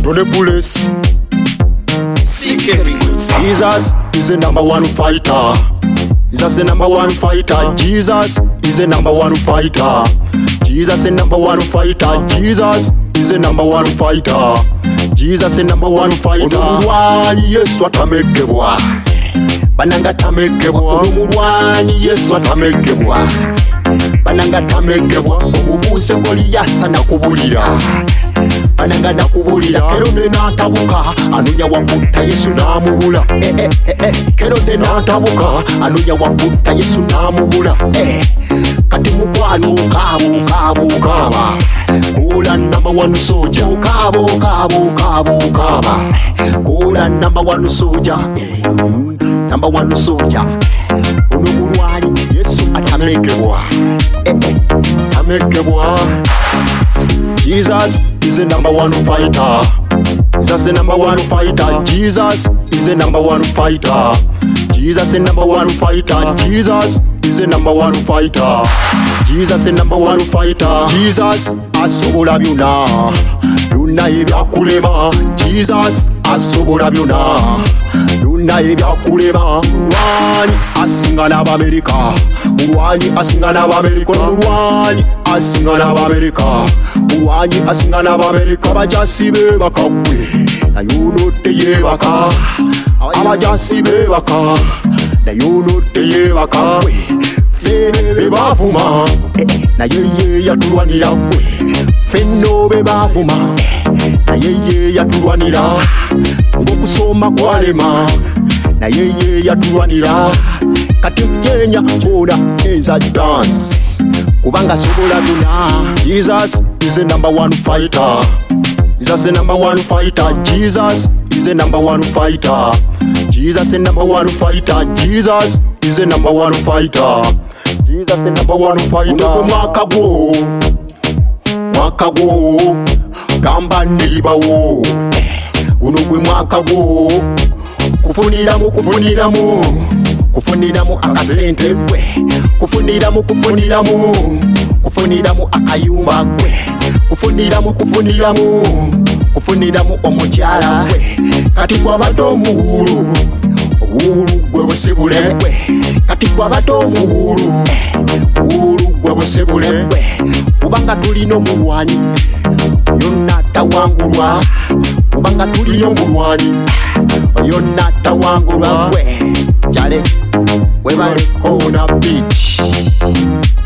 Don't police. Jesus is the number one fighter. Jesus is the number one fighter. Jesus is the number one fighter. Jesus is the number one fighter. Jesus is the number one fighter. Jesus is the number one fighter. Olumulwanyi Yesu atamekebwa. Bananga tamekebwa. Olumulwanyi Yesu atamekebwa. Bananga tamekebwa. Omubuuze Goliyasa nakubulira. Bananga nakubulira. Kerode n'atabuka anonya wakutta Yesu n'amubula. Kerode n'atabuka anonya wakutta Yesu n'amubula. Kati mukwano kaaba Kula number one soldier kaaba Kula number one soldier Number one soldier Uno mulwanyi Yesu atamekebwa Atamekebwa. Jesus is the number one fighter. Jesus is the number one fighter. Jesus is the number one fighter. Jesus is the number one fighter. Jesus is the number one fighter. Jesus is the number one fighter. Jesus asobola byonna. Byonna ebyakulema. Jesus asobola byonna. Byonna ebyakulema. Mulwanyi asinga n'Abamerika. Mulwanyi asinga n'Abamerika. Mulwanyi asinga n'Abamerika. Mulwanyi asinga n'Abamerika. Abajasi beebaka ggwe naye onodde yeebaka. Abajasi beebaka naye onodde yeebaka. Ffe be baavuma naye ye yatulwanira ggwe. Ffenno be baavuma naye ye yatulwanira. Ng'okusoma kwalema naye ye yatulwanira. Kati mjenya boda enza dance kubanga sobola byonna. Jesus is the number one fighter. Jesus is the number one fighter. Jesus is the number one fighter. Jesus is the number one fighter. Jesus is the number one fighter. Jesus is the number one fighter. Mwaka gwo gamba neighbor guno gwe mwaka gwo kufuniramu akasente gwe. Kufuniramu akayumba gwe. Kufuniramu omukyala gwe. Kati gwabadde omuwulu gwe busibule gwe. Kati gwabadde omuwulu gwe busibule gwe. Kubanga tulina omulwanyi yonna tawangulwa. Kubanga tulina omulwanyi yonna tawangulwa gwe. Jale webaleko na beach.